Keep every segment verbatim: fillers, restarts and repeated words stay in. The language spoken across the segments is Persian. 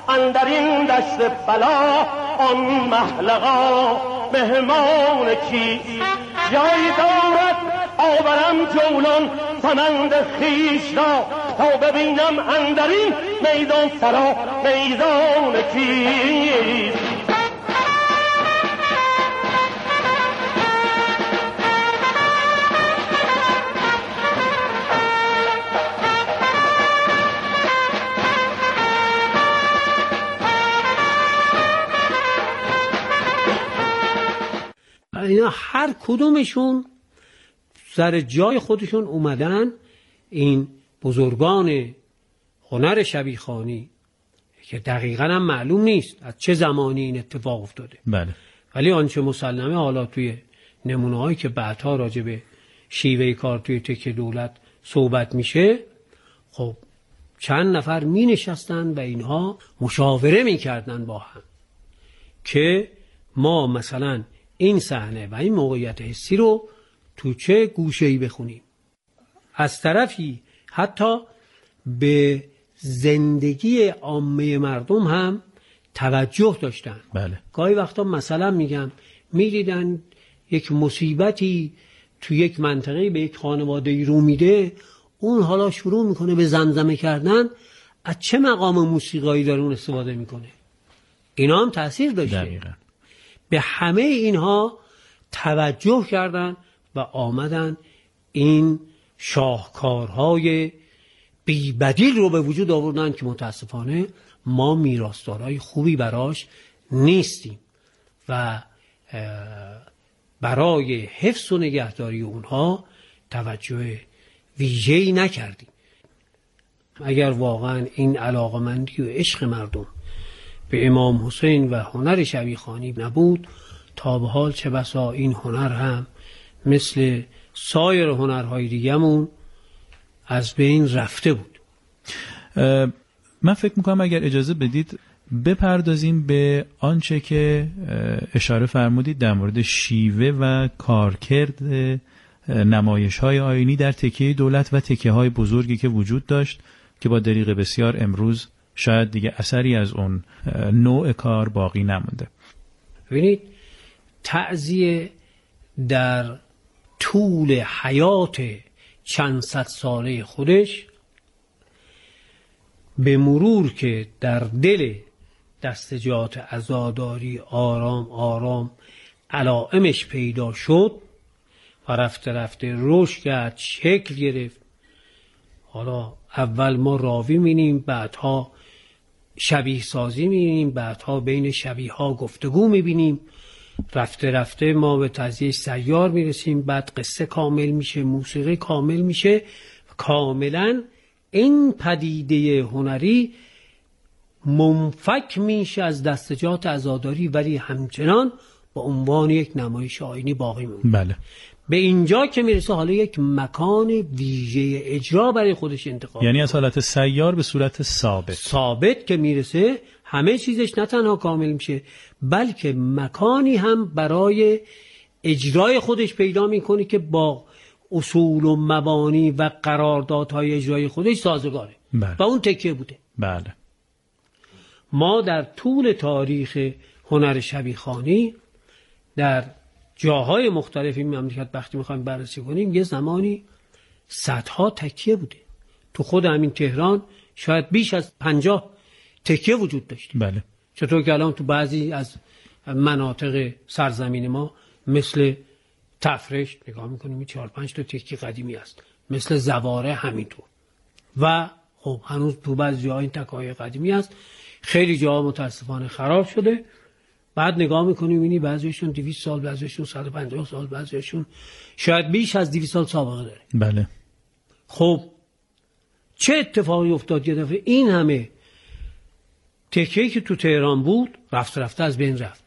اندر این دشت بلا آن محلقا مهمان کیست؟ جای دارد آورم جولان سمند خیش را تا ببینم اندر این میدان سرا میدان کیست؟ اینا هر کدومشون سر جای خودشون اومدن. این بزرگان هنر شبیخوانی که دقیقاً هم معلوم نیست از چه زمانی این اتفاق افتاده، بله، ولی آنچه مسلمه حالا توی نمونه‌هایی که بعدها راجع به شیوه کار توی تکیه دولت صحبت میشه، خب چند نفر می نشستن و اینها مشاوره می کردن با هم که ما مثلا این صحنه و این موقعیت حسی رو تو چه گوشه‌ای بخونیم. از طرفی حتی به زندگی عامه مردم هم توجه داشتن. بله. گاهی وقتا مثلا میگم میدیدن یک مصیبتی تو یک منطقه به یک خانواده رو میده، اون حالا شروع میکنه به زمزمه کردن. از چه مقام موسیقایی داره اون استفاده میکنه؟ اینا هم تأثیر داشته. دقیقا. به همه اینها توجه کردن و آمدن این شاهکارهای بی‌بدیل رو به وجود آوردن که متاسفانه ما میراثدارای خوبی براش نیستیم و برای حفظ و نگهداری اونها توجه ویژه‌ای نکردیم. اگر واقعا این علاقمندی و عشق مردم به امام حسین و هنر شبیخوانی نبود، تا به حال چه بسا این هنر هم مثل سایر هنرهای دیگه‌مون از بین رفته بود. من فکر میکنم اگر اجازه بدید بپردازیم به آنچه که اشاره فرمودید در مورد شیوه و کارکرد نمایش‌های آیینی در تکیه دولت و تکیه‌های بزرگی که وجود داشت که با دریغ بسیار امروز شاید دیگه اثری از اون نوع کار باقی نمونده. ببینید تعزیه در طول حیات چند صد ساله خودش به مرور که در دل دستجات عزاداری آرام آرام علائمش پیدا شد و رفته رفته رشد کرد، شکل گرفت. حالا اول ما راوی می‌بینیم، بعدها شبیه سازی می‌بینیم، بعدها بین شبیه ها گفتگو می‌بینیم، رفته رفته ما به تعزیه سیار میرسیم، بعد قصه کامل میشه، موسیقی کامل میشه. کاملا این پدیده هنری منفک میشه از دستجات عزاداری، ولی همچنان با عنوان یک نمایش آیینی باقی میمونه. بله. به اینجا که میرسه حالا یک مکان ویژه اجرا برای خودش انتخاب، یعنی از حالت سیار به صورت ثابت ثابت که میرسه، همه چیزش نه تنها کامل میشه بلکه مکانی هم برای اجرای خودش پیدا میکنه که با اصول و مبانی و قراردادهای اجرای خودش سازگاره. بله. و اون تکیه بوده. بله. ما در طول تاریخ هنر شبیخوانی در جاهای مختلف این مملکت وقتی میخوایم بررسی کنیم، یه زمانی صدها تکیه بوده. تو خود همین تهران شاید بیش از پنجاه تکیه وجود داشته. بله. چطور که الان تو بعضی از مناطق سرزمین ما مثل تفرش نگاه میکنیم چهار پنج تا تکیه قدیمی است، مثل زواره همینطور، و خب هنوز تو بعضی جاها این تکای قدیمی است. خیلی جاها متاسفانه خراب شده. بعد نگاه میکنیم اینی بعضیشون دویست سال، بعضیشون صد و پنجاه سال، بعضیشون شاید بیش از دویست سال سابقه داره. بله. خب چه اتفاقی افتاد یه دفعه این همه تکیه‌ای که تو تهران بود رفته رفته از بین رفت؟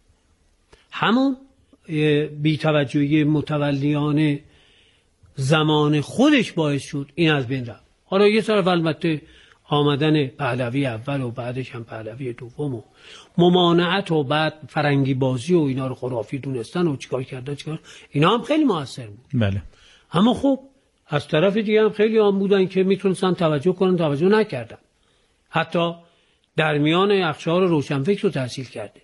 همون بی‌توجهی متولیان زمان خودش باعث شد این از بین رفت. حالا یه طرف البته آمدن پهلوی اول و بعدش هم پهلوی دوم و ممانعت و بعد فرنگی بازی و اینا رو خرافی دونستن و چیکار کرده چیکار، اینا هم خیلی موثر بود. بله. اما خب از طرف دیگه هم خیلی هم بودن که میتونستن توجه کنن، توجه نکردن. حتی در میان اقشار روشنفکر رو تحصیل کرده.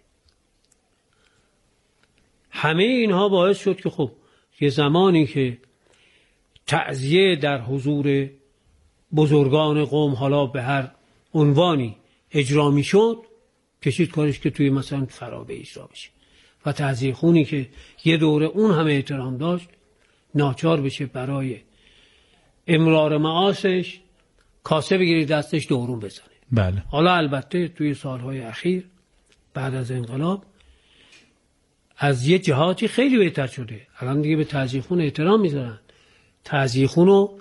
همه اینها باعث شد که خب یه زمانی که تعزیه در حضور بزرگان قوم حالا به هر عنوانی اجرا می شد، کشید کارش که توی مثلا فرابه اجرا بشه و تعزیه خونی که یه دوره اون همه احترام داشت ناچار بشه برای امرار معاشش کاسه بگیری دستش دورون بزنه. بله. حالا البته توی سالهای اخیر بعد از انقلاب از یه جهاتی خیلی بهتر شده. الان دیگه به تعزیه خون احترام میذارن، تعزیه خون رو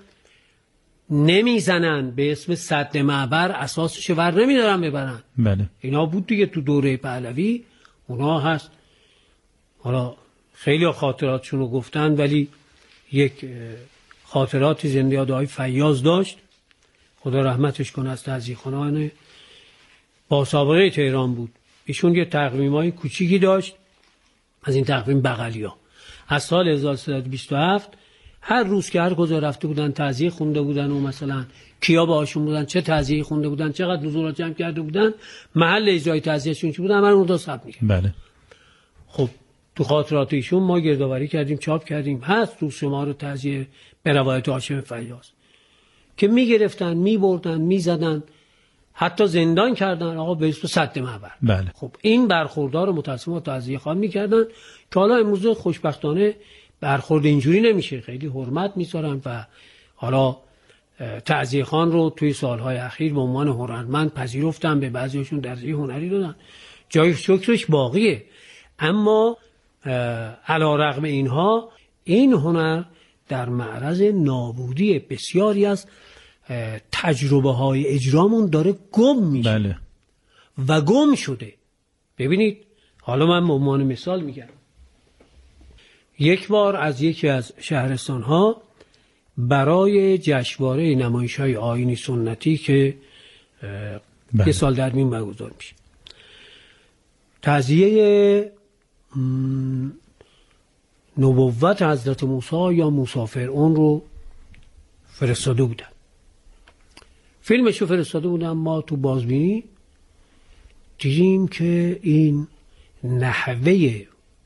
نمیزنن، به اسم سد معبر اساسش ور نمیدارن ببرن. بله. اینا بود دیگه تو دوره پهلوی، اونا هست. حالا خیلی خاطراتشون رو گفتن، ولی یک خاطراتی زنده یاد آقای فیاض داشت، خدا رحمتش کنه، از تعزیه خانان با سابقه تهران بود. ایشون یه تقویمای کوچیکی داشت از این تقویم بغلیا. از سال هزار و سیصد و بیست و هفت هر روز که هر کجا رفته بودن تعزیه خونده بودن و مثلا کیا باهاشون بودن، چه تعزیه خونده بودن، چقدر حضور جمع کرده بودن، محل اجرای تعزیهشون چی بودن، من اون رو ثبت می‌کردم. بله. خب تو خاطرات ایشون ما گردآوری کردیم، چاپ کردیم، هست تو شمار تعزیه به روایت هاشم فیاض که میگرفتن، میبردن، میزدن، حتی زندان کردن آقا به اسم سد معبر. بله. خب این برخوردار متأسفانه تعزیه خان میکردن که حالا امروز خوشبختانه برخورد اینجوری نمیشه، خیلی حرمت میذارن و حالا تعزیه خان رو توی سالهای اخیر به عنوان هنرمند پذیرفتن، به بعضیشون درجه هنری دادن، جای شکرش باقیه. اما علی‌رغم اینها این هنر در معرض نابودی بسیاری از تجربه های اجرامون داره گم میشه. بله. و گم شده. ببینید حالا من به عنوان مثال میگم، یک بار از یکی از شهرستان ها برای جشنواره نمایش های آیینی سنتی که بله. یه سال در میون برگزار میشه، تعزیه نبوت حضرت موسی یا موسی فرعون رو فرستاده بودن، فیلمش رو فرستاده بودن. ما تو بازبینی دیدیم که این نحوه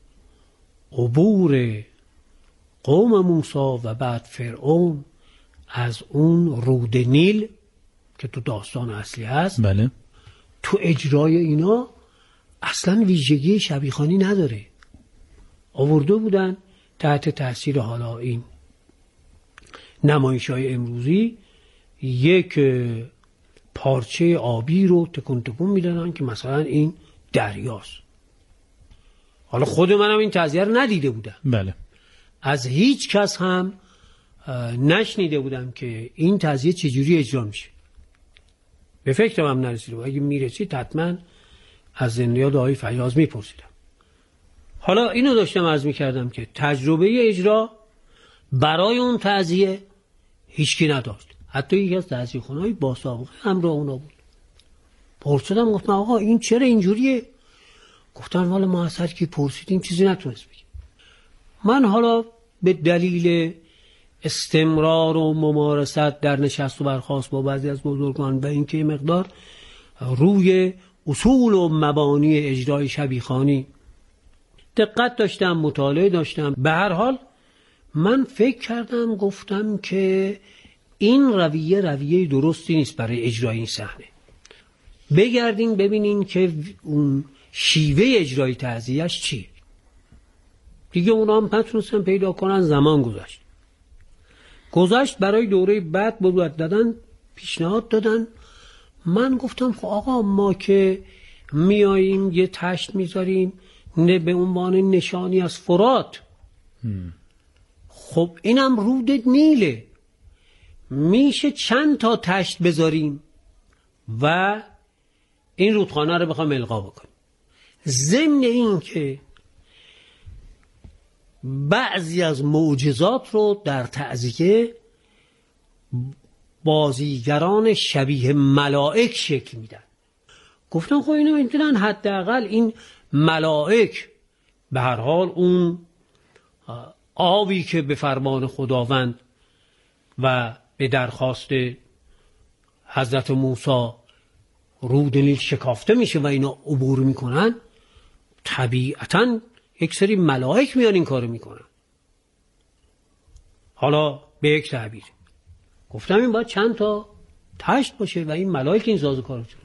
عبور قوم موسی و بعد فرعون از اون رود نیل که تو داستان اصلی هست، بله. تو اجرای اینا اصلا ویژگی شبیخوانی نداره. آورده بودن تحت تاثیر حالا این نمایش‌های امروزی یک پارچه آبی رو تکون تکون میدادن که مثلا این دریاست. حالا خود منم این تعزیه رو ندیده بودم. بله. از هیچ کس هم نشنیده بودم که این تعزیه چجوری اجرا میشه. به فکرم هم نرسیده بود. اگه میرسید حتما از زنده یاد آقای فیاض میپرسیدم. حالا اینو داشتم عرض میکردم که تجربه اجرا برای اون تعزیه هیچکی نداشت. حتی یکی از تعزیه خونه‌های با سابقه همراه اونا بود. پرسیدم، گفتم آقا این چرا اینجوریه؟ گفتن والا ما از هر کی پرسیدیم چیزی نتونست بگه. من حالا به دلیل استمرار و ممارست در نشست و برخاست با بعضی از بزرگان و اینکه مقدار روی اصول و مبانی اجرای شبیخوانی دقت داشتم، مطالعه داشتم. به هر حال من فکر کردم، گفتم که این رویه رویه درستی نیست برای اجرای این صحنه. بگردین ببینین که اون شیوه اجرای تعزیهش چیه. دیگه اونا هم نتونستن پیدا کنن. زمان گذشت گذشت برای دوره بعد بودت دادن، پیشنهاد دادن. من گفتم خب آقا ما که میاییم یه تشت میذاریم نه به عنوان نشانی از فرات، خب اینم رود نیله، میشه چند تا تشت بذاریم و این رودخانه رو بخوام القا بکنیم. ضمن این که بعضی از معجزات رو در تعزیه بازیگران شبیه ملائک شکل میدن. گفتم خب اینو میتونن حداقل این ملائک به هر حال اون آبی که به فرمان خداوند و به درخواست حضرت موسی رود نیل شکافته میشه و اینا عبور میکنن، طبیعتاً یک سری ملائک میان این کارو میکنن. حالا به یک تعبیر گفتم این باید چند تا تشت باشه و این ملائک این ساز و کارو کنن.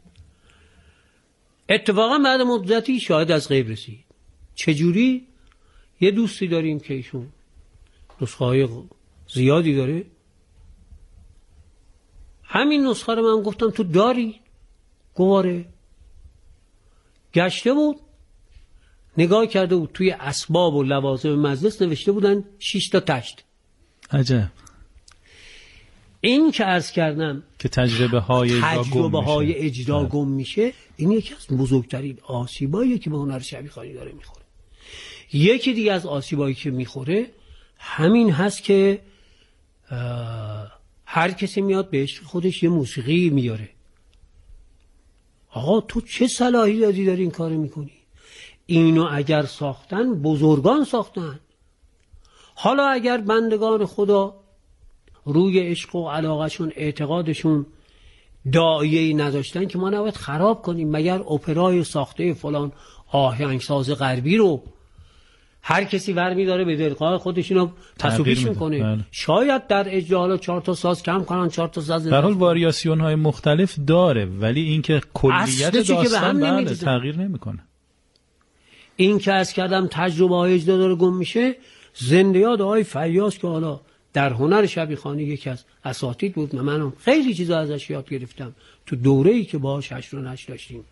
اتفاقا بعد مدتی شاهد از غیب رسید. چجوری؟ یه دوستی داریم که ایشون نسخه های زیادی داره. همین نسخه رو من گفتم تو داری؟ گواره. گشته بود، نگاه کرده بود توی اسباب و لوازم مجلس نوشته بودن شش تا تشت. عجب. این که عرض کردم که تجربه های تجربه های اجرا گم میشه، این یکی از بزرگترین آسیبایی که به هنر شبیخوانی داره میخوره. یکی دیگه از آسیبایی که میخوره همین هست که هر کسی میاد به عشق خودش یه موسیقی میاره. آقا تو چه صلاحیتی داری این کارو میکنی؟ اینو اگر ساختن بزرگان ساختن. حالا اگر بندگان خدا روی عشق و علاقهشون اعتقادشون داعیه‌ای نداشتن که ما نباید خراب کنیم. مگر اپرای ساخته فلان آهنگساز غربی رو هر کسی ور داره به دلخواه خودش اینو تصویبش میکنه؟ بله. شاید در اجرا حالا چهار تا ساز کم کنن، چهار تا ساز در حال واریاسیون های مختلف داره، ولی اینکه کلیت داستان بله تغییر نمیکنه. این که از کردم تجربه های اجرا داره گم میشه. زنده یاد آقای فیاض که حالا در هنر شبیخوانی یکی از اساتید بود، منم خیلی چیزا ازش یاد گرفتم تو دوره‌ای که باهاش هشت و نشت داشتیم.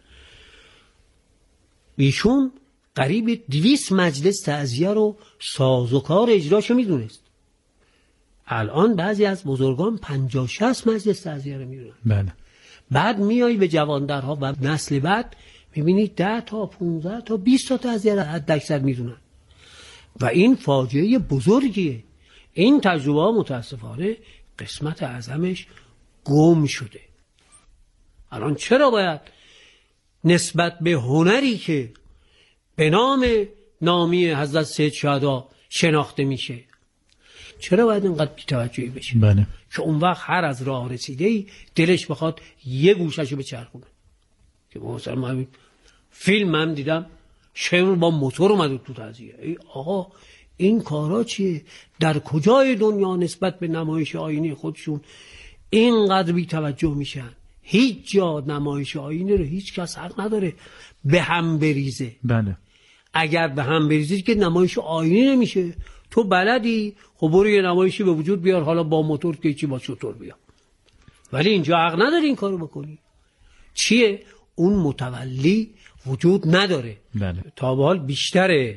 ایشون قریب دویست مجلس تعزیه رو سازوکار اجراشو میدونست. الان بعضی از بزرگان پنجاه شصت مجلس تعزیه رو میدونن. بله. بعد میای به جوانترها و نسل بعد میبینید ده تا پانزده تا بیست تا تعزیه رو حد اکثر میدونن و این فاجعه بزرگیه. این تجربه متاسفانه قسمت اعظمش گم شده. الان چرا باید نسبت به هنری که به نام نامی حضرت سید شهدا شناخته میشه چرا باید اینقدر بی‌توجهی بشه؟ بله. که اون وقت هر از راه رسیده‌ای دلش بخواد یه گوشه‌شو بچرخونه. که مثلا من فیلم هم دیدم شمر با موتور اومد تو تعزیه. ای آقا این کارا چیه؟ در کجای دنیا نسبت به نمایش آیینی خودشون اینقدر بی توجه میشن؟ هیچ جا نمایش آیینی رو هیچ کس حق نداره به هم بریزه. بله. اگر به هم بریزید که نمایش آیینی نمیشه. تو بلدی خب برو یه نمایشی به وجود بیار، حالا با موتور که چی با چطور بیار. ولی اینجا حق نداری این کارو بکنی. چیه؟ اون متولی وجود نداره. بله. تا به حال بیشتر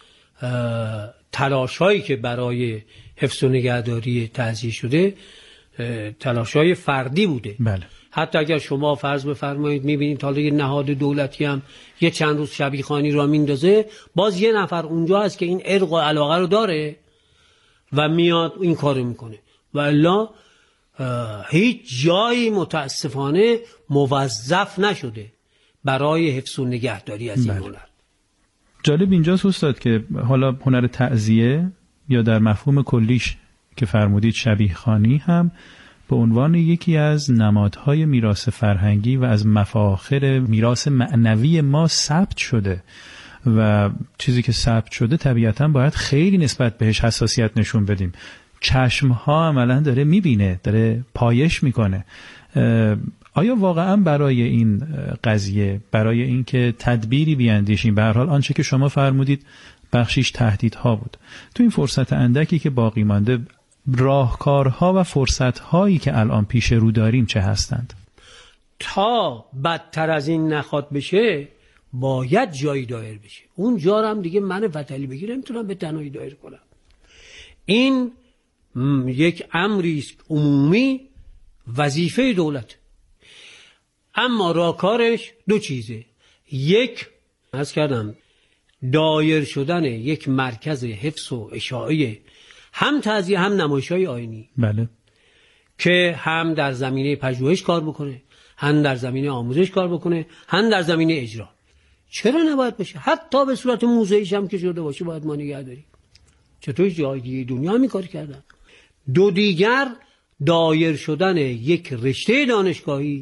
تلاشایی که برای حفظ و نگهداری تعزیه شده تلاشای فردی بوده. بله. حتی اگر شما فرض بفرمایید میبینید حالا یه نهاد دولتی هم یه چند روز شبیخوانی را میندازه، باز یه نفر اونجا هست که این ارق و علاقه رو داره و میاد این کارو میکنه. و الا هیچ جایی متاسفانه موظف نشده برای حفظ و نگهداری از این هنر. جالب اینجاست استاد که حالا هنر تعزیه یا در مفهوم کلیش که فرمودید شبیخوانی هم به عنوان یکی از نمادهای میراث فرهنگی و از مفاخر میراث معنوی ما ثبت شده و چیزی که ثبت شده طبیعتاً باید خیلی نسبت بهش حساسیت نشون بدیم. چشمها عملاً داره میبینه، داره پایش میکنه. آیا واقعاً برای این قضیه، برای اینکه تدبیری بیاندیشیم، به هر حال آنچه که شما فرمودید بخشیش تهدیدها بود، تو این فرصت اندکی که باقی مانده راهکارها و فرصتهایی که الان پیش رو داریم چه هستند؟ تا بدتر از این نخواد بشه باید جایی دایر بشه. اون جا هم دیگه من فتلی بگیرم نمیتونم به تنهایی دایر کنم. این یک امری است عمومی، وظیفه دولت. اما راهکارش دو چیزه. یک، عرض کردم دایر شدن یک مرکز حفظ و اشاعه هم تعزیه هم نمایش‌های آیینی. بله. که هم در زمینه پژوهش کار بکنه، هم در زمینه آموزش کار بکنه، هم در زمینه اجرا. چرا نباید باشه؟ حتی به صورت موزه‌ایش هم که شده باشه باید ما نگه داریم. چطور جای دیگه دنیا هم کار کردن. دو دیگر دایر شدن یک رشته دانشگاهی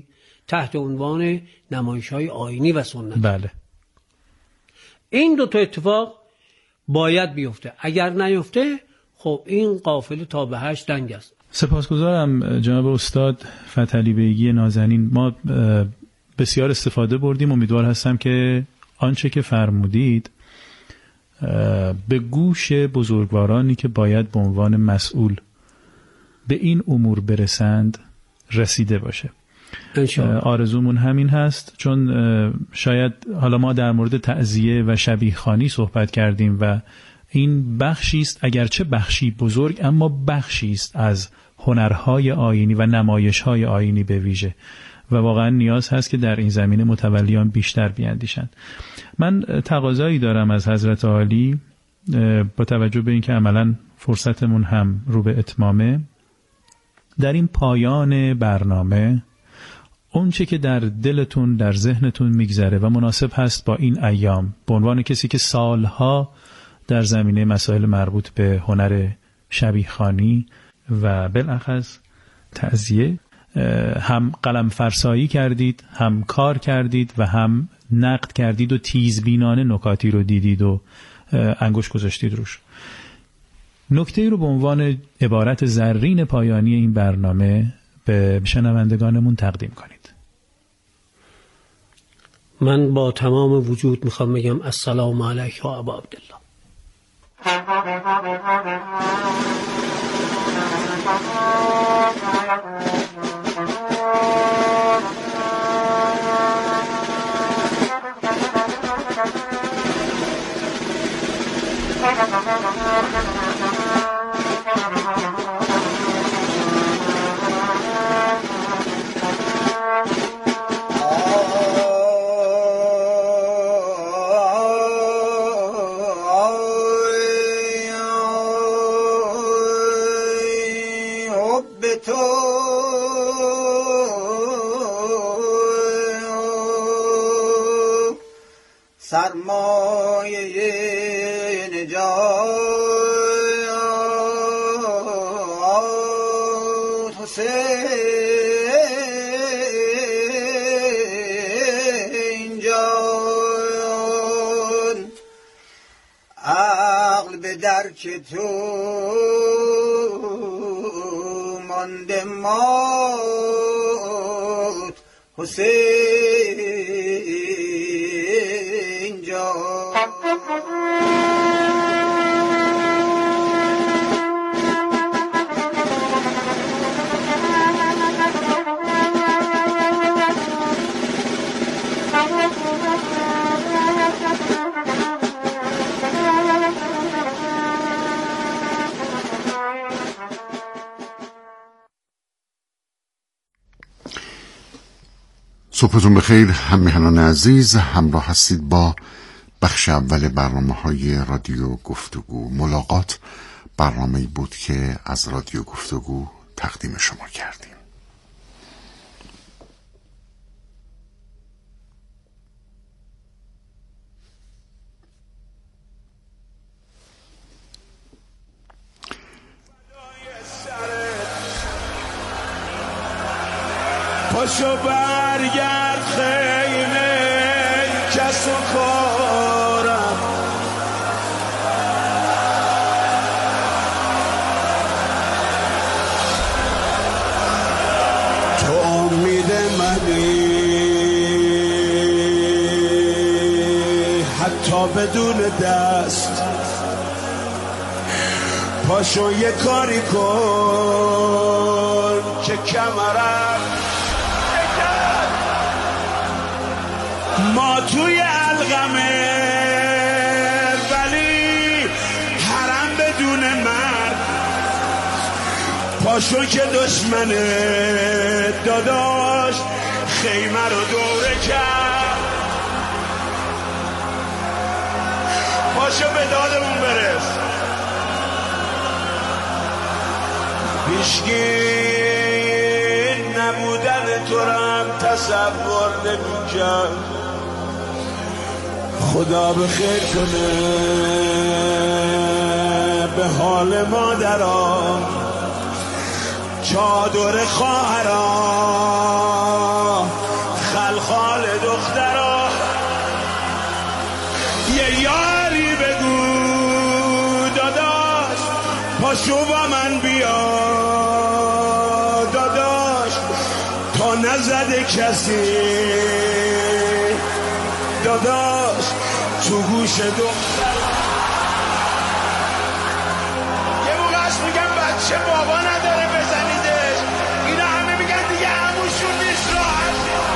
تحت عنوان نمایش‌های آیینی و سنتی. بله. این دو تا اتفاق باید بیفته. اگر نیفته خب این قافله تا به هشت دنگ است. سپاسگزارم جناب استاد فتحعلی بیگی نازنین. ما بسیار استفاده بردیم. امیدوار هستم که آنچه که فرمودید به گوش بزرگوارانی که باید به عنوان مسئول به این امور برسند رسیده باشه. آرزومون همین هست، چون شاید حالا ما در مورد تعزیه و شبیه خوانی صحبت کردیم و این بخشی است، اگرچه بخشی بزرگ، اما بخشی است از هنرهای آیینی و نمایش‌های آیینی به ویژه و واقعا نیاز هست که در این زمینه متولیان بیشتر بیاندیشند. من تقاضایی دارم از حضرت عالی با توجه به اینکه عملاً فرصتمون هم رو به اتمامه، در این پایان برنامه اون چه که در دلتون در ذهنتون میگذره و مناسب هست با این ایام، به عنوان کسی که سالها در زمینه مسائل مربوط به هنر شبیه خوانی و بالاخص تعزیه هم قلم فرسایی کردید، هم کار کردید و هم نقد کردید و تیزبینانه نکاتی رو دیدید و انگشت گذاشتید روش. نکته رو به عنوان عبارت زرین پایانی این برنامه به شنوندگانمون تقدیم کنید. من با تمام وجود میخوام بگم السلام علیک یا ابا عبدالله. سرمایه نجات حسین جان، عقل به درک تو مانده مات حسین جان. صبحتون بخیر همراهان عزیز، همراه هستید با بخش اول برنامه‌های رادیو گفتگو. ملاقات برنامه‌ای بود که از رادیو گفتگو تقدیم شما کردیم. پاشو برگرد خیمه کس و کارم، تو امید منی حتی بدون دست. پاشو یه کاری کن که کمرم ما توی علقمه، ولی حرم بدون مرد. پاشو که دشمن داداش خیمه رو دوره کرد. پاشو به دادمون برس. پیشگیر نبودن تو هم تصور نمی‌کرد. خدا بخیر کنه به حال مادران، چادر خواهران خال دخترا یه یاری بگو داداش پاشو با من بیا داداش تا نزده کسی داداش تو گوش دختر یه موقعش میگم بچه بابا نداره بزنیدش اینا همه میگن دیگه هموشون نیست راحت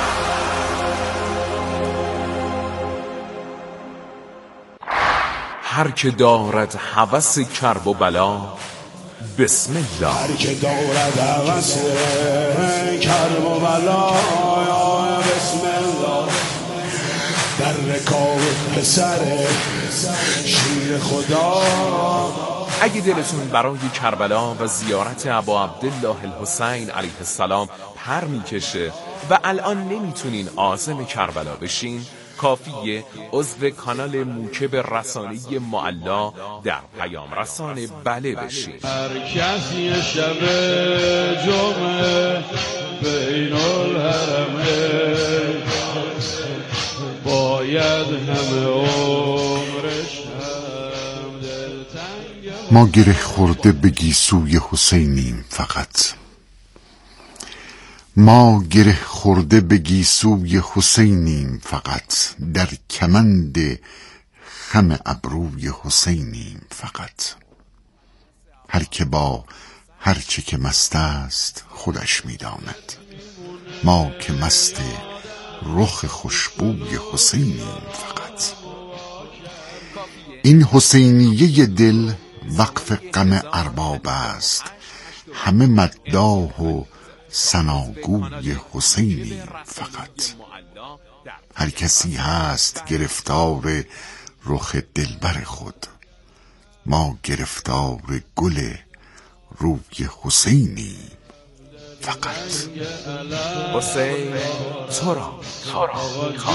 هر که دارد هوس کرب و بلا بسم الله. هر که دارد هوس کرب و بلا بسم الله. در رکاب پسر شیر خدا. اگه دلتون برای کربلا و زیارت ابا عبدالله الحسین علیه السلام پر میکشه و الان نمیتونین عازم کربلا بشین، کافیه عضو کانال موکب رسانه‌ای معلا در پیام رسان بله بشین. هر کسی شب جمعه بین الحرمه باید همه عمرش هم دلتنگ. ما گره خورده به گیسوی حسینیم فقط، ما گره خورده به گیسوی حسینیم فقط، در کمند خم ابروی حسینیم فقط. هر که با هر چه که مست است خودش می‌داند، ما که مست رخ خوشبوی حسینیم فقط. این حسینیه دل وقف غم ارباب است، همه مداح و ثناگوی حسینیم فقط. هر کسی هست گرفتار رخ دلبر خود، ما گرفتار گل روی حسینیم فقط. حسین تو را تو را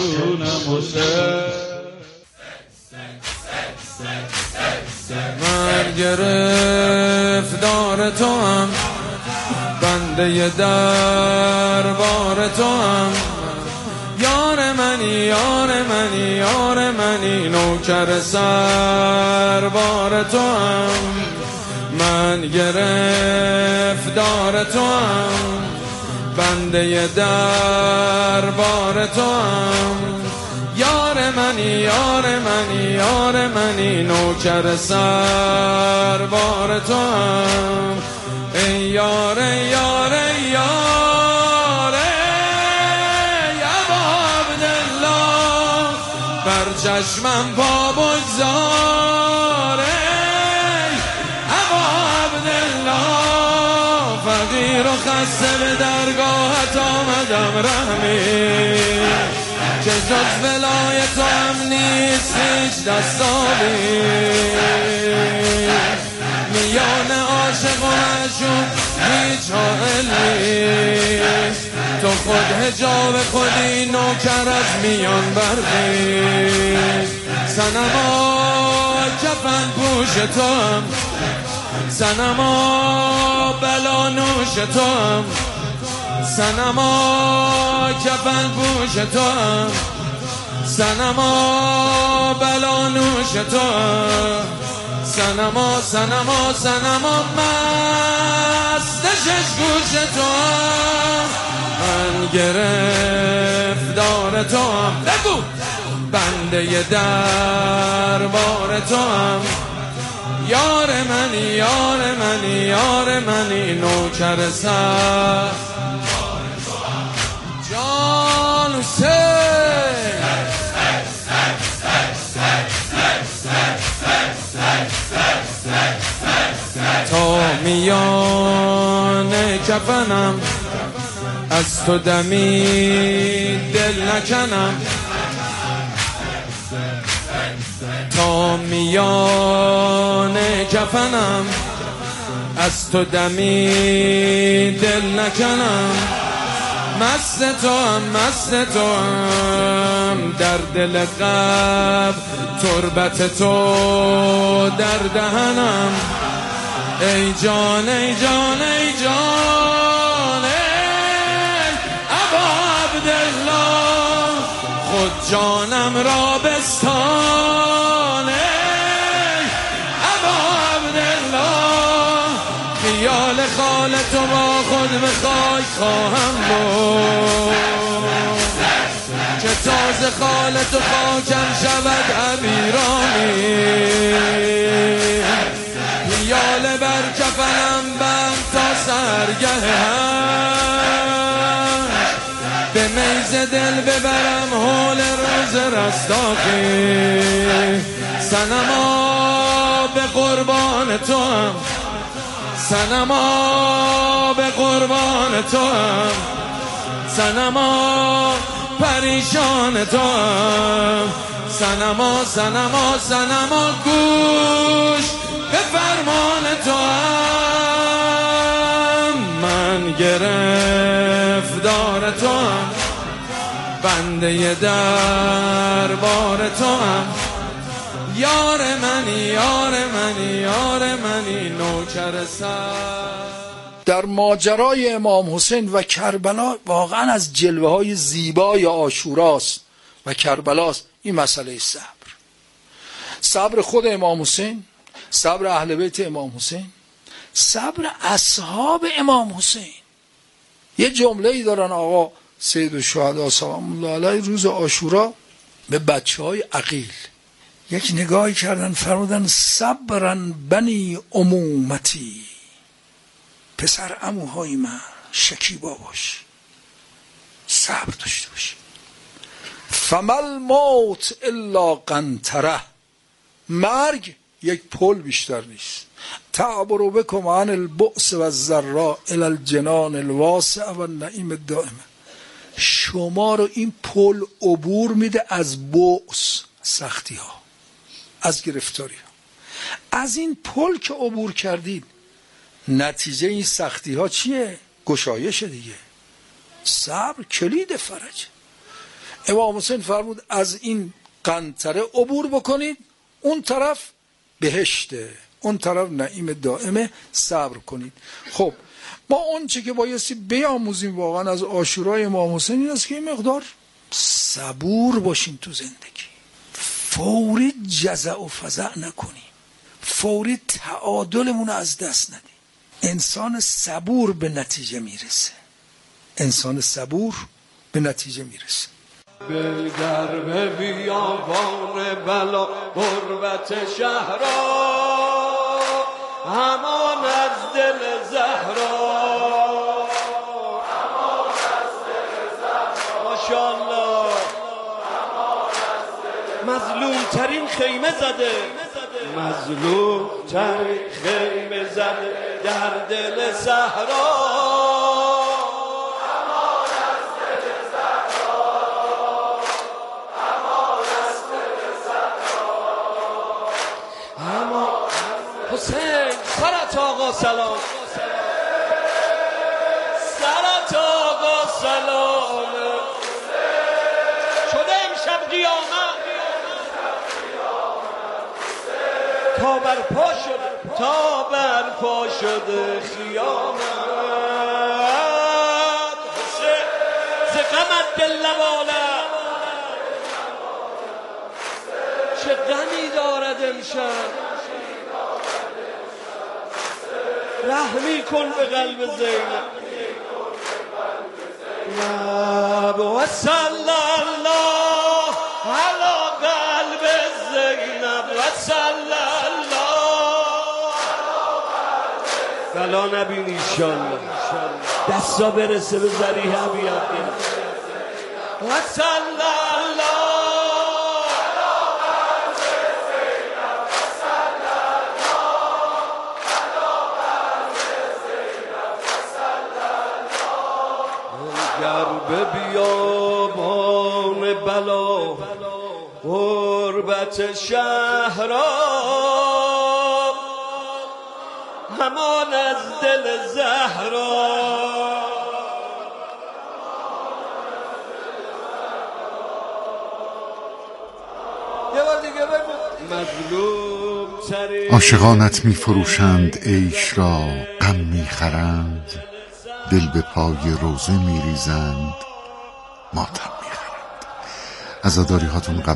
من گرفتار تو هم، بنده دربار تو هم، یار منی یار منی یار منی نوکر سربار تو هم. من گرفتار تو هم، بنده دربار تو هم، یار منی یار منی یار منی نوکر سربار تو هم. ای یار ای یار ای یار ای ابا عبدالله، بر چشمم پا بگذار ای ابا عبدالله، فقیر و خسته به درگاهت آمدم رحمی، که جز ولایت هم نیست هیچ دستاوی، میان عاشق و معشوق هیچ حائل نیست، تو خود حجاب خودی نوکر از میان برخیز. صنما کفن پوش تو هم، صنما بلا نوش تو هم، صنما کفن پوش تو هم، صنما بلا نوش تو هم، صنما صنما صنما مست شش گوش تو هم. من گرفتار تو هم، بگو بنده دربار تو هم، یار منی یار منی یار منی نوکر سر جان حسین. تا میان کفنم از تو دمی دل نکنم، تا میان کفنم از تو دمی دل نکنم. مست تو هم مست تو هم، در دل قلب تربت تو در دهنم. ای جان ای جان ای جان ای ابا عبدالله، جانم را بستانه ابا عبدالله خیال خال تو با خود به خاک خواهم بود که تازه خال تو خاکم شود عبیرانی خیال بر کفنم بند تا سرگه هشت به میز دل ببرم حول روز رستاخی صنما به قربان تو هم صنما به قربان تو هم صنما پریشان تو هم صنما صنما صنما گوش به فرمان تو هم من گرفتار تو هم بنده دربار تو هم یار منی یار منی یار منی نوکر سر. در ماجرای امام حسین و کربلا واقعا از جلوه های زیبای عاشوراست و کربلاست این مسئله صبر. صبر خود امام حسین، صبر اهل بیت امام حسین، صبر اصحاب امام حسین. یه جمله ای دارن آقا سید الشهدا سلام الله علیه روز عاشورا به بچه های عقیل یک نگاهی کردن، فرمودن صبرن بنی امومتی، پسر عموهای من شکیبا باش، صبر داشته باش. فمل موت الا قنطره، مرگ یک پل بیشتر نیست. تعبر بکم عن البؤس و الضراء الی الجنان الواسع و النعیم الدائم، شما رو این پل عبور میده از بؤس سختی ها، از گرفتاری ها. از این پل که عبور کردید نتیجه این سختی ها چیه؟ گشایش دیگه. صبر کلید فرج. امام حسین فرمود از این قنطره عبور بکنید، اون طرف بهشته، اون طرف نعیم دائمه، صبر کنید. خب ما اون چه که بایستی بیاموزیم واقعا از عاشورای امام حسین این است که این مقدار صبور باشیم تو زندگی، فوری جزع و فزع نکنیم، فوری تعادلمون از دست ندیم. انسان صبور به نتیجه میرسه، انسان صبور به نتیجه میرسه. بلگر به بیابان بلا غربت شهرها، همان از دل زهرا، همان از دل زهرا، ماشاءالله مظلوم ترین خیمه زده، مظلوم ترین خیمه زده در دل صحرا، حسین سرت آقا سلام، سرت آقا سلام، شده امشب قیامت تا بر پا شده، تا بر پا شده خیامت. حسین ز غمت دل نواله، چه غمی دارد امشب، رحمی کن به قلب زینب. و صلی الله علی قلب زینب، و صلی الله. بلا نبینی انشالله، دستا برسه به ذریح ابیض. و صلی الله به بیابان بلا غربت شهرها، همان از دل زهرا، یه بار دیگه بگو. مظلوم ترین عاشقانت می فروشند عیش را، غم می خرند، دل به پای روزه می ریزند، ماتم می خرند. عزاداری هاتون قبول